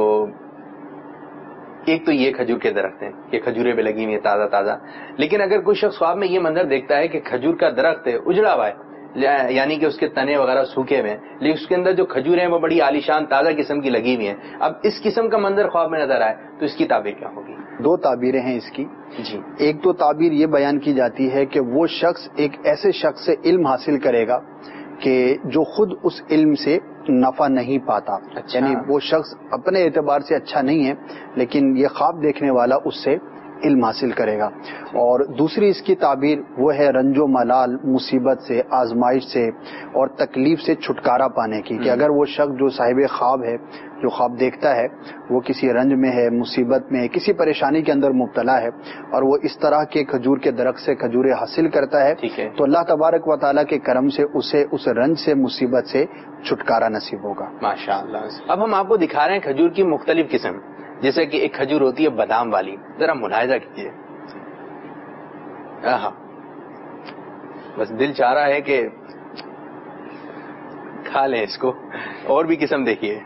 ایک تو یہ کھجور کے درخت ہیں، یہ کھجوریں بھی لگی ہوئی ہیں تازہ تازہ. لیکن اگر کوئی شخص خواب میں یہ منظر دیکھتا ہے کہ کھجور کا درخت ہے اجڑا ہوا ہے، یعنی کہ اس کے تنے وغیرہ سوکھے ہوئے ہیں، لیکن اس کے اندر جو کھجوریں ہیں وہ بڑی عالیشان تازہ قسم کی لگی ہوئی ہیں، اب اس قسم کا منظر خواب میں نظر آئے تو اس کی تعبیر کیا ہوگی؟ دو تعبیریں ہیں اس کی. جی ایک تو تعبیر یہ بیان کی جاتی ہے کہ وہ شخص ایک ایسے شخص سے علم حاصل کرے گا کہ جو خود اس علم سے نفع نہیں پاتا. اچھا. یعنی وہ شخص اپنے اعتبار سے اچھا نہیں ہے لیکن یہ خواب دیکھنے والا اس سے علم حاصل کرے گا. اور دوسری اس کی تعبیر وہ ہے رنج و ملال، مصیبت سے، آزمائش سے اور تکلیف سے چھٹکارا پانے کی. کہ اگر وہ شخص جو صاحب خواب ہے، جو خواب دیکھتا ہے، وہ کسی رنج میں ہے، مصیبت میں ہے، کسی پریشانی کے اندر مبتلا ہے، اور وہ اس طرح کے کھجور کے درخت سے کھجوریں حاصل کرتا ہے، تو اللہ تبارک و تعالیٰ کے کرم سے اسے اس رنج سے، مصیبت سے چھٹکارا نصیب ہوگا. ماشاءاللہ. اب ہم آپ کو دکھا رہے ہیں کھجور کی مختلف قسم، جیسے کہ ایک کھجور ہوتی ہے بادام والی، ذرا ملاحظہ کیجیے. ہاں بس دل چاہ رہا ہے کہ کھا لیں اس کو. اور بھی قسم دیکھیے،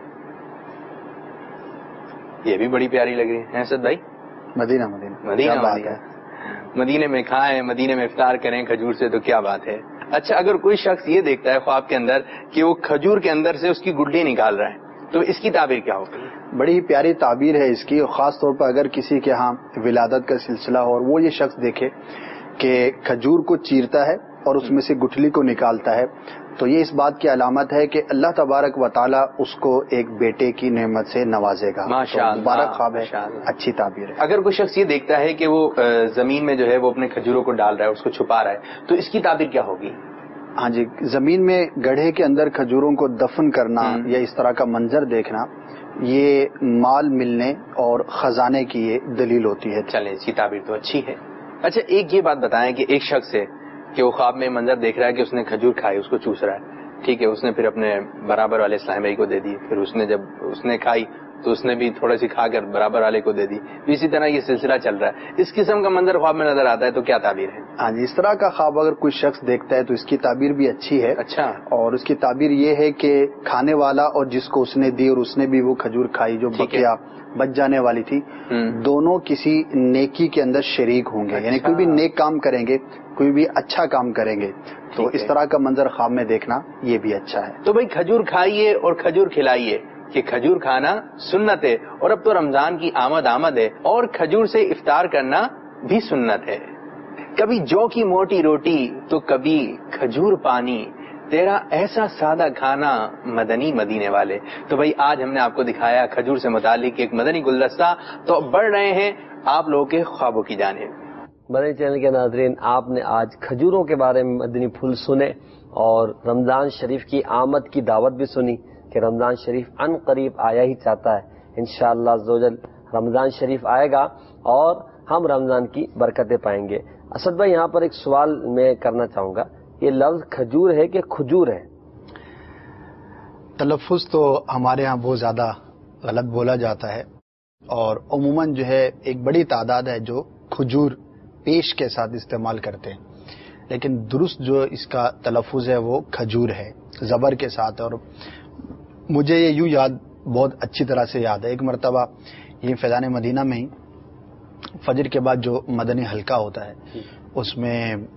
یہ بھی بڑی پیاری لگ رہی ہے اسد بھائی. مدینہ مدینہ مدینہ مدینہ مدینے میں کھائیں، مدینے میں افطار کریں کھجور سے تو کیا بات ہے. اچھا اگر کوئی شخص یہ دیکھتا ہے خواب کے اندر کہ وہ کھجور کے اندر سے اس کی گڈی نکال رہا ہے تو اس کی تعبیر کیا ہوگی؟ بڑی پیاری تعبیر ہے اس کی. اور خاص طور پر اگر کسی کے ہاں ولادت کا سلسلہ ہو اور وہ یہ شخص دیکھے کہ کھجور کو چیرتا ہے اور اس میں سے گٹھلی کو نکالتا ہے، تو یہ اس بات کی علامت ہے کہ اللہ تبارک و تعالیٰ اس کو ایک بیٹے کی نعمت سے نوازے گا. مبارک خواب ہے، اچھی تعبیر ہے. اگر کوئی شخص یہ دیکھتا ہے کہ وہ زمین میں جو ہے وہ اپنے کھجوروں کو ڈال رہا ہے، اس کو چھپا رہا ہے، تو اس کی تعبیر کیا ہوگی؟ ہاں جی، زمین میں گڑھے کے اندر کھجوروں کو دفن کرنا یا اس طرح کا منظر دیکھنا یہ مال ملنے اور خزانے کی یہ دلیل ہوتی ہے. چلیں اس کی تعبیر تو اچھی ہے. اچھا ایک یہ بات بتائیں کہ ایک شخص ہے کہ وہ خواب میں منظر دیکھ رہا ہے کہ اس نے کھجور کھائی، اس کو چوس رہا ہے، ٹھیک ہے، اس نے پھر اپنے برابر والے اسلام بھائی کو دے دی، پھر اس نے جب اس نے کھائی تو اس نے بھی تھوڑی سی کھا کر برابر والے کو دے دی، اسی طرح یہ سلسلہ چل رہا ہے. اس قسم کا منظر خواب میں نظر آتا ہے تو کیا تعبیر ہے؟ ہاں جی، اس طرح کا خواب اگر کوئی شخص دیکھتا ہے تو اس کی تعبیر بھی اچھی ہے. اچھا. اور اس کی تعبیر یہ ہے کہ کھانے والا اور جس کو اس نے دی اور اس نے بھی وہ کھجور کھائی جو بقیہ بچ جانے والی تھی، دونوں کسی نیکی کے اندر شریک ہوں گے. یعنی کوئی بھی نیک کام کریں گے، کوئی بھی اچھا کام کریں گے، تو اس طرح کا منظر خواب میں دیکھنا یہ بھی اچھا ہے. تو بھائی کھجور کھائیے اور کھجور کھلائیے، کہ کھجور کھانا سنت ہے، اور اب تو رمضان کی آمد آمد ہے اور کھجور سے افطار کرنا بھی سنت ہے. کبھی جو کی موٹی روٹی تو کبھی کھجور پانی، تیرا ایسا سادہ کھانا مدنی مدینے والے. تو بھائی آج ہم نے آپ کو دکھایا کھجور سے متعلق ایک مدنی گلدستہ. تو بڑھ رہے ہیں آپ لوگوں کے خوابوں کی جانب. مدنی چینل کے ناظرین، آپ نے آج کھجوروں کے بارے میں مدنی پھول سنے اور رمضان شریف کی آمد کی دعوت بھی سنی کہ رمضان شریف ان قریب آیا ہی چاہتا ہے. انشاءاللہ عزوجل رمضان شریف آئے گا اور ہم رمضان کی برکتیں پائیں گے. اسد بھائی یہاں پر ایک سوال میں کرنا چاہوں گا، یہ لفظ کھجور ہے کہ کھجور ہے؟ تلفظ تو ہمارے ہاں بہت زیادہ غلط بولا جاتا ہے. اور عموماً جو ہے ایک بڑی تعداد ہے جو کھجور پیش کے ساتھ استعمال کرتے ہیں، لیکن درست جو اس کا تلفظ ہے وہ کھجور ہے، زبر کے ساتھ. اور مجھے یہ یوں یاد بہت اچھی طرح سے یاد ہے، ایک مرتبہ یہ فیضان مدینہ میں ہی فجر کے بعد جو مدنی حلقہ ہوتا ہے اس میں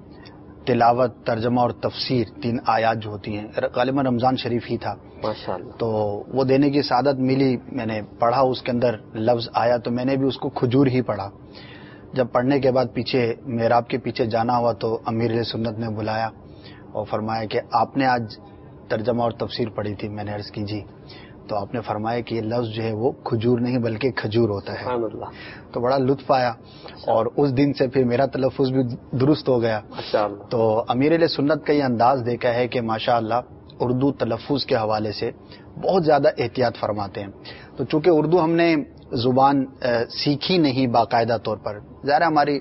تلاوت، ترجمہ اور تفسیر تین آیات جو ہوتی ہیں، غالباً رمضان شریف ہی تھا ماشاءاللہ، تو وہ دینے کی سعادت ملی. میں نے پڑھا، اس کے اندر لفظ آیا تو میں نے بھی اس کو کھجور ہی پڑھا. جب پڑھنے کے بعد پیچھے محراب کے پیچھے جانا ہوا تو امیر اہل سنت نے بلایا اور فرمایا کہ آپ نے آج ترجمہ اور تفسیر پڑھی تھی. میں نے عرض کی جی. تو آپ نے فرمایا کہ یہ لفظ جو ہے وہ کھجور نہیں بلکہ کھجور ہوتا ہے. سبحان اللہ. تو بڑا لطف آیا اور اس دن سے پھر میرا تلفظ بھی درست ہو گیا. تو امیر اہل سنت کا یہ انداز دیکھا ہے کہ ماشاءاللہ اردو تلفظ کے حوالے سے بہت زیادہ احتیاط فرماتے ہیں. تو چونکہ اردو ہم نے زبان سیکھی نہیں باقاعدہ طور پر، ظاہر ہماری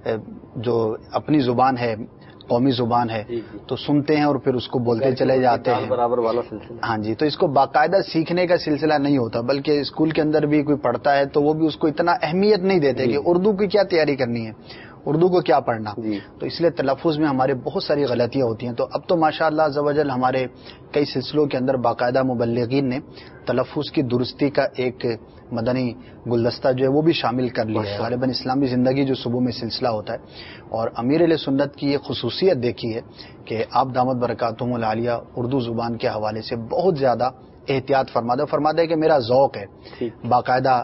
جو اپنی زبان ہے، قومی زبان ہے، تو سنتے ہیں اور پھر اس کو بولتے چلے جاتے ہیں، برابر والا سلسلہ. ہاں جی. تو اس کو باقاعدہ سیکھنے کا سلسلہ نہیں ہوتا، بلکہ اسکول کے اندر بھی کوئی پڑھتا ہے تو وہ بھی اس کو اتنا اہمیت نہیں دیتے کہ اردو کی کیا تیاری کرنی ہے، اردو کو کیا پڑھنا. تو اس لیے تلفظ میں ہمارے بہت ساری غلطیاں ہوتی ہیں. تو اب تو ماشاءاللہ عز و جل ہمارے کئی سلسلوں کے اندر باقاعدہ مبلغین نے تلفظ کی درستی کا ایک مدنی گلدستہ جو ہے وہ بھی شامل کر لیا ہے. غالباً اسلامی زندگی جو صبح میں سلسلہ ہوتا ہے، اور امیر اہل سنت کی یہ خصوصیت دیکھی ہے کہ آپ دامت برکاتہم العالیہ اردو زبان کے حوالے سے بہت زیادہ احتیاط فرماتے فرماتے ہیں کہ میرا ذوق ہے باقاعدہ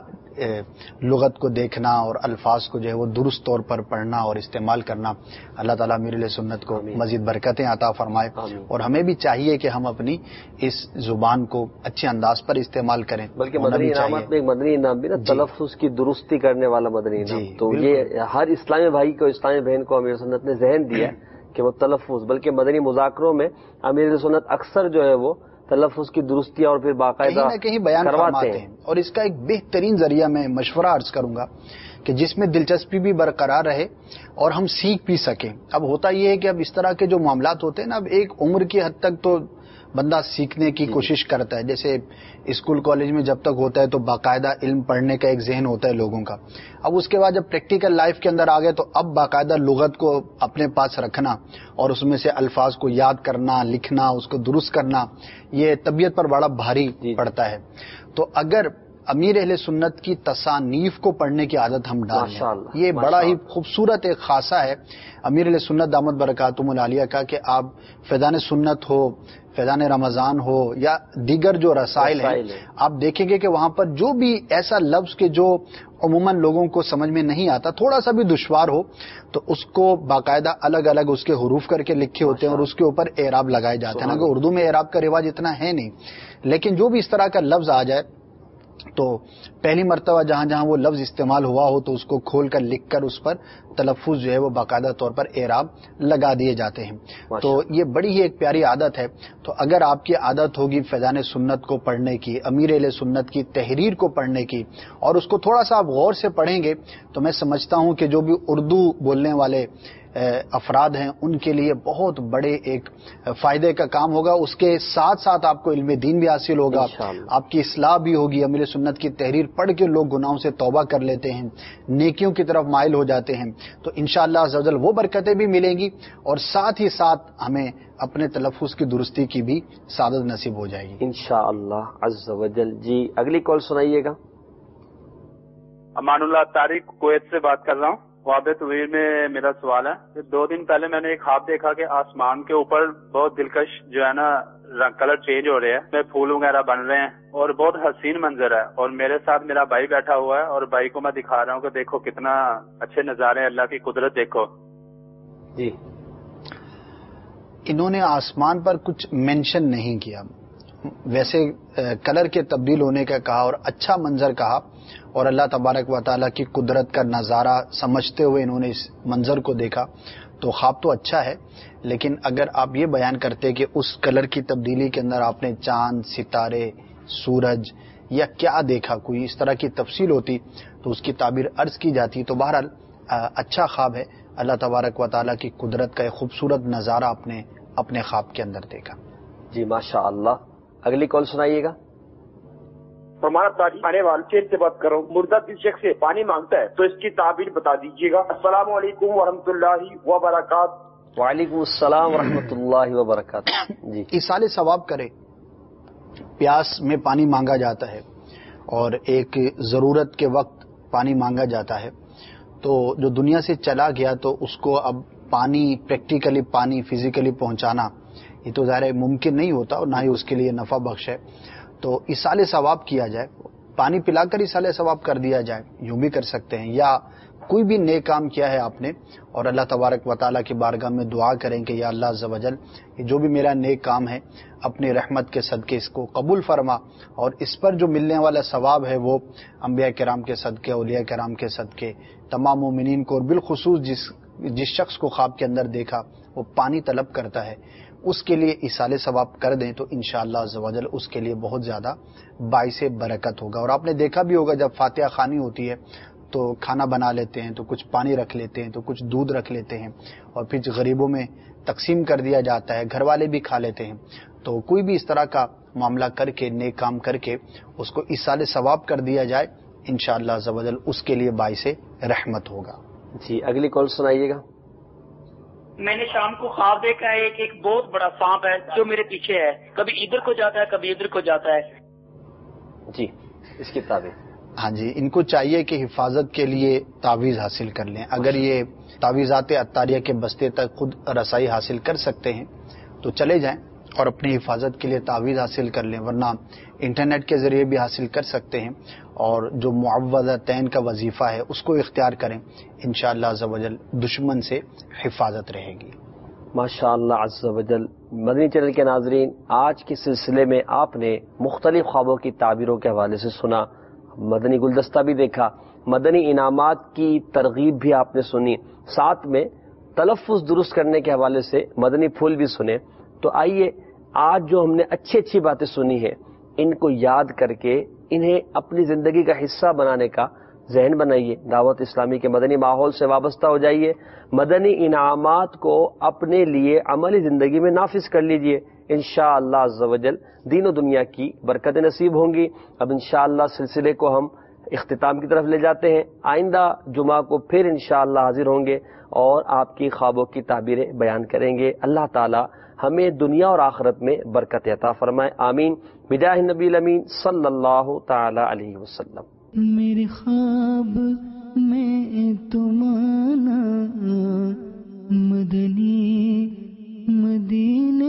لغت کو دیکھنا اور الفاظ کو جو ہے وہ درست طور پر پڑھنا اور استعمال کرنا. اللہ تعالیٰ امیر اہل سنت کو مزید برکتیں عطا فرمائے، اور ہمیں بھی چاہیے کہ ہم اپنی اس زبان کو اچھے انداز پر استعمال کریں. بلکہ مدنی انعامات میں ایک مدنی انعام بھی نا تلفظ کی درستی کرنے والا مدنی انعام. تو یہ ہر اسلامی بھائی کو، اسلامی بہن کو امیر سنت نے ذہن دیا کہ وہ تلفظ، بلکہ مدنی مذاکروں میں امیر سنت اکثر جو ہے وہ تلفظ کی درستی اور پھر باقاعدہ کہیں نہ کہیں بیان فرماتے ہیں. اور اس کا ایک بہترین ذریعہ میں مشورہ عرض کروں گا کہ جس میں دلچسپی بھی برقرار رہے اور ہم سیکھ بھی سکیں. اب ہوتا یہ ہے کہ اب اس طرح کے جو معاملات ہوتے ہیں نا، اب ایک عمر کی حد تک تو بندہ سیکھنے کی کوشش کرتا ہے. جیسے اسکول کالج میں جب تک ہوتا ہے تو باقاعدہ علم پڑھنے کا ایک ذہن ہوتا ہے لوگوں کا. اب اس کے بعد جب پریکٹیکل لائف کے اندر آ گئے تو اب باقاعدہ لغت کو اپنے پاس رکھنا اور اس میں سے الفاظ کو یاد کرنا، لکھنا، اس کو درست کرنا، یہ طبیعت پر بڑا بھاری پڑتا ہے. تو اگر امیر اہل سنت کی تصانیف کو پڑھنے کی عادت ہم ڈال لیں، یہ بڑا ہی خوبصورت ایک خاصہ ہے امیر اہل سنت دامت برکاتہم العالیہ کا کہ آپ فیضان سنت ہو، فیضان رمضان ہو یا دیگر جو رسائل ہیں، آپ دیکھیں گے کہ وہاں پر جو بھی ایسا لفظ کے جو عموماً لوگوں کو سمجھ میں نہیں آتا، تھوڑا سا بھی دشوار ہو، تو اس کو باقاعدہ الگ الگ اس کے حروف کر کے لکھے ہوتے ہیں اور اس کے اوپر اعراب لگائے جاتے ہیں. نا کہ اردو میں اعراب کا رواج اتنا ہے نہیں، لیکن جو بھی اس طرح کا لفظ آ جائے تو پہلی مرتبہ جہاں جہاں وہ لفظ استعمال ہوا ہو تو اس کو کھول کر لکھ کر اس پر تلفظ جو ہے وہ باقاعدہ طور پر اعراب لگا دیے جاتے ہیں. تو یہ بڑی ہی ایک پیاری عادت ہے. تو اگر آپ کی عادت ہوگی فیضان سنت کو پڑھنے کی، امیر اہل سنت کی تحریر کو پڑھنے کی، اور اس کو تھوڑا سا آپ غور سے پڑھیں گے تو میں سمجھتا ہوں کہ جو بھی اردو بولنے والے افراد ہیں ان کے لیے بہت بڑے ایک فائدے کا کام ہوگا. اس کے ساتھ ساتھ آپ کو علم دین بھی حاصل ہوگا، آپ کی اصلاح بھی ہوگی. امیر سنت کی تحریر پڑھ کے لوگ گناہوں سے توبہ کر لیتے ہیں، نیکیوں کی طرف مائل ہو جاتے ہیں. تو انشاءاللہ عز و جل وہ برکتیں بھی ملیں گی اور ساتھ ہی ساتھ ہمیں اپنے تلفظ کی درستی کی بھی سعادت نصیب ہو جائے گی انشاءاللہ عز و جل. جی اگلی کال سنائیے گا. امان اللہ طارق کویت سے بات کر رہا ہوں. واب طویل میں میرا سوال ہے. دو دن پہلے میں نے ایک خواب دیکھا کہ آسمان کے اوپر بہت دلکش جو ہے نا کلر چینج ہو رہے ہیں، پھول وغیرہ بن رہے ہیں اور بہت حسین منظر ہے. اور میرے ساتھ میرا بھائی بیٹھا ہوا ہے اور بھائی کو میں دکھا رہا ہوں کہ دیکھو کتنا اچھے نظارے ہیں، اللہ کی قدرت دیکھو. جی انہوں نے آسمان پر کچھ مینشن نہیں کیا، ویسے کلر کے تبدیل ہونے کا کہا اور اچھا منظر کہا، اور اللہ تبارک و تعالیٰ کی قدرت کا نظارہ سمجھتے ہوئے انہوں نے اس منظر کو دیکھا. تو خواب تو اچھا ہے، لیکن اگر آپ یہ بیان کرتے کہ اس کلر کی تبدیلی کے اندر آپ نے چاند، ستارے، سورج یا کیا دیکھا، کوئی اس طرح کی تفصیل ہوتی تو اس کی تعبیر عرض کی جاتی. تو بہرحال اچھا خواب ہے، اللہ تبارک و تعالیٰ کی قدرت کا ایک خوبصورت نظارہ آپ نے اپنے خواب کے اندر دیکھا. جی ماشاء اللہ. اگلی کال سنائیے گا. فرمایا تاریخ آنے والے شیر سے بات کر رہا ہوں، مردہ کس شخص سے پانی مانگتا ہے تو اس کی تعبیر بتا دیجیے گا۔ السلام علیکم ورحمۃ اللہ وبرکاتہ۔ وعلیکم السلام ورحمۃ اللہ وبرکاتہ۔ جی، ایصال ثواب کرے، پیاس میں پانی مانگا جاتا ہے اور ایک ضرورت کے وقت پانی مانگا جاتا ہے، تو جو دنیا سے چلا گیا تو اس کو اب پانی پریکٹیکلی پانی فزیکلی پہنچانا یہ تو ظاہر ممکن نہیں ہوتا اور نہ ہی اس کے لیے نفع بخش ہے، تو ایصال ثواب کیا جائے، پانی پلا کر ایصال ثواب کر دیا جائے، یوں بھی کر سکتے ہیں، یا کوئی بھی نیک کام کیا ہے آپ نے اور اللہ تبارک و تعالیٰ کی بارگاہ میں دعا کریں کہ یا اللہ عز و جل یہ جو بھی میرا نیک کام ہے اپنی رحمت کے صدقے اس کو قبول فرما، اور اس پر جو ملنے والا ثواب ہے وہ انبیاء کرام کے صدقے، اولیاء کرام کے صدقے، تمام مومنین کو، اور بالخصوص جس جس شخص کو خواب کے اندر دیکھا وہ پانی طلب کرتا ہے اس کے لیے ایصال ثواب کر دیں تو انشاءاللہ عز و جل اس کے لیے بہت زیادہ باعث برکت ہوگا۔ اور آپ نے دیکھا بھی ہوگا جب فاتحہ خوانی ہوتی ہے تو کھانا بنا لیتے ہیں تو کچھ پانی رکھ لیتے ہیں تو کچھ دودھ رکھ لیتے ہیں اور پھر غریبوں میں تقسیم کر دیا جاتا ہے، گھر والے بھی کھا لیتے ہیں، تو کوئی بھی اس طرح کا معاملہ کر کے نیک کام کر کے اس کو ایصال ثواب کر دیا جائے انشاءاللہ عز و جل اس کے لیے باعث رحمت ہوگا۔ جی، اگلی کال سنائیے گا۔ میں نے شام کو خواب دیکھا ہے کہ ایک بہت بڑا سانپ ہے جو میرے پیچھے ہے، کبھی ادھر کو جاتا ہے کبھی ادھر کو جاتا ہے۔ جی، اس کی تعبیر۔ ہاں جی، ان کو چاہیے کہ حفاظت کے لیے تعویذ حاصل کر لیں، اگر یہ تعویذات عطاریہ کے بستے تک خود رسائی حاصل کر سکتے ہیں تو چلے جائیں اور اپنی حفاظت کے لیے تعویذ حاصل کر لیں، ورنہ انٹرنیٹ کے ذریعے بھی حاصل کر سکتے ہیں، اور جو معوذتین کا وظیفہ ہے اس کو اختیار کریں، انشاءاللہ عز و جل دشمن سے حفاظت رہے گی۔ ماشاء اللہ عز و جل۔ مدنی چینل کے ناظرین، آج کے سلسلے میں آپ نے مختلف خوابوں کی تعبیروں کے حوالے سے سنا، مدنی گلدستہ بھی دیکھا، مدنی انعامات کی ترغیب بھی آپ نے سنی، ساتھ میں تلفظ درست کرنے کے حوالے سے مدنی پھول بھی سنے۔ تو آئیے آج جو ہم نے اچھی اچھی باتیں سنی ہیں ان کو یاد کر کے انہیں اپنی زندگی کا حصہ بنانے کا ذہن بنائیے، دعوت اسلامی کے مدنی ماحول سے وابستہ ہو جائیے، مدنی انعامات کو اپنے لیے عملی زندگی میں نافذ کر لیجئے، انشاءاللہ عز و جل دین و دنیا کی برکتیں نصیب ہوں گی۔ اب انشاءاللہ سلسلے کو ہم اختتام کی طرف لے جاتے ہیں، آئندہ جمعہ کو پھر انشاءاللہ حاضر ہوں گے اور آپ کی خوابوں کی تعبیریں بیان کریں گے۔ اللہ تعالی ہمیں دنیا اور آخرت میں برکت عطا فرمائے، آمین، بجاہ نبی الامین صلی اللہ تعالی علیہ وسلم۔ میرے خواب میں تمہارا مدنی مدینے